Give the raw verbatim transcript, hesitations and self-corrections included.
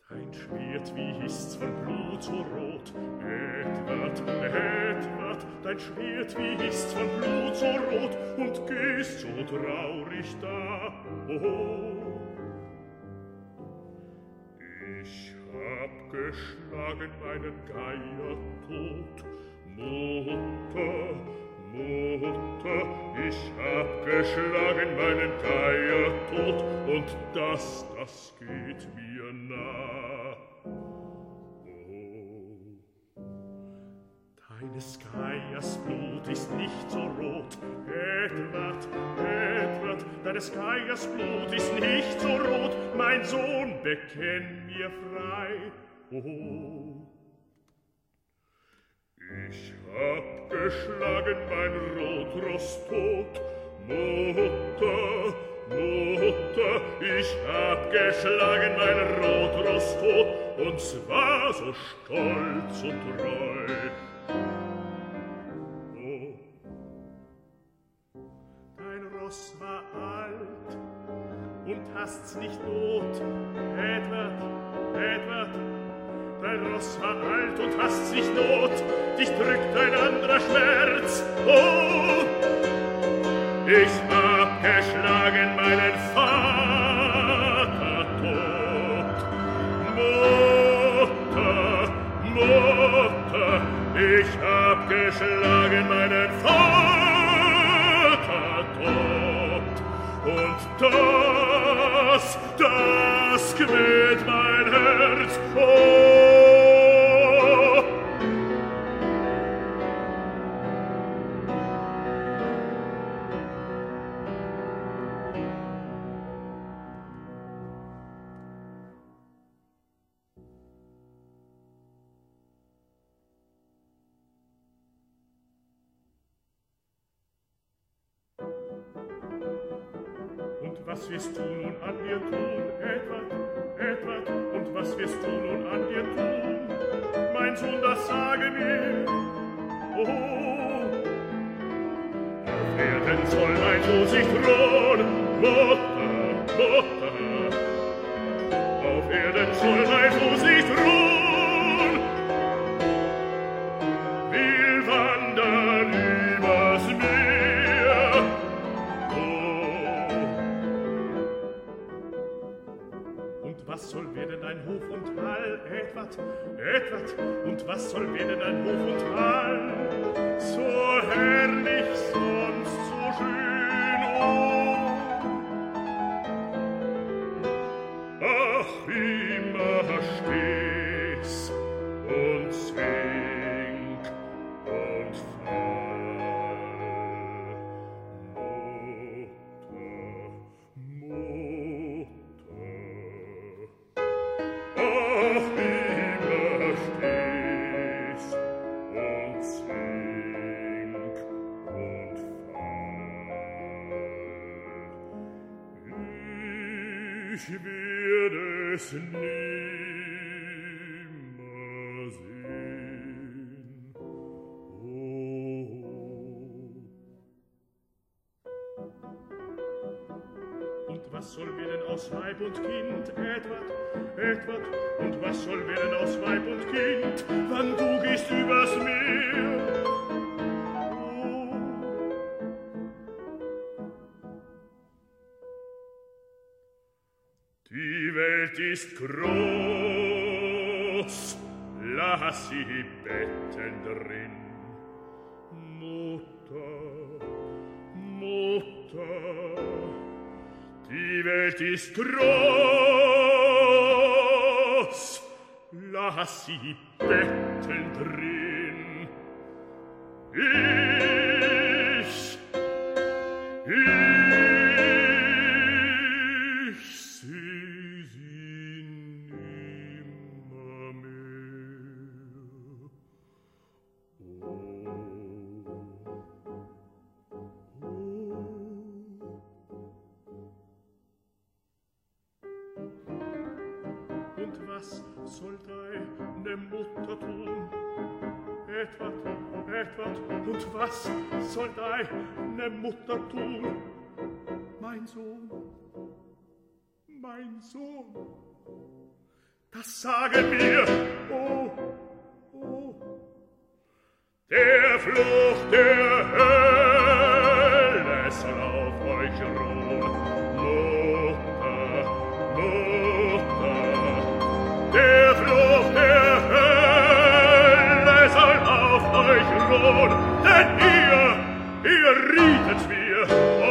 Dein Schwert, wie ist's von Blut so rot? Edward, Edward, dein Schwert, wie ist's von Blut so rot? Und gehst so traurig da, oh. Ich hab geschlagen meinen Geier tot, Mutter, Mutter, ich hab geschlagen meinen Geier tot, und das, das geht mir nah. Oh, deines Geiers Blut ist nicht so rot, Edward, Edward, deines Geiers Blut ist nicht so rot, mein Sohn, bekenn mir frei, oh. Ich hab geschlagen mein Rotross tot, Mutter, Mutter, ich hab geschlagen mein Rotross tot, und zwar so stolz und treu. Oh, dein Ross war alt und hast's nicht not, Edward, Edward, dein Ross war alt und hast's nicht not, dich drückt ein anderer Schmerz, oh! Ich hab geschlagen meinen Vater tot. Mutter, Mutter, ich hab geschlagen meinen Vater tot. Und das, das quält mein Herz, oh! Was wirst du nun an mir tun, Edward, Edward, und was wirst du nun an mir tun? Mein Sohn, das sage mir, oh. Auf Erden soll mein Sohn sich thron, Mutter, Mutter. Auf Erden soll mein Sohn sich thron, will wandern übers Meer, was soll werden dein Hof und Hall, Edward, Edward, und was soll werden dein Hof und Hall? So herrlich, sonst so schön, oh. Ach, immer steh's und sink und fall, Mutter, Mutter. Ach, immer steh's und sink und fall. Ich werde es nimmer sehen. Oh. Und was soll werden aus Weib und Kind, Edward, Edward, und was soll werden aus Weib und Kind, wann du gehst übers Meer? Oh. Die Welt ist groß, lass sie betten drin. Mutter, Mutter, die Welt ist groß, lass sie betten drin. Ich, ich seh sie nimmermehr. Oh, oh. Und was soll deine Mutter tun, Edward, Edward, und was soll deine Mutter tun, mein Sohn, mein Sohn? das sage mir, oh, oh. Der Fluch der Hölle soll auf euch ruhen, Mutter, Mutter. Der Fluch der Hölle soll auf euch ruhen, denn ihr, ihr rietet mir,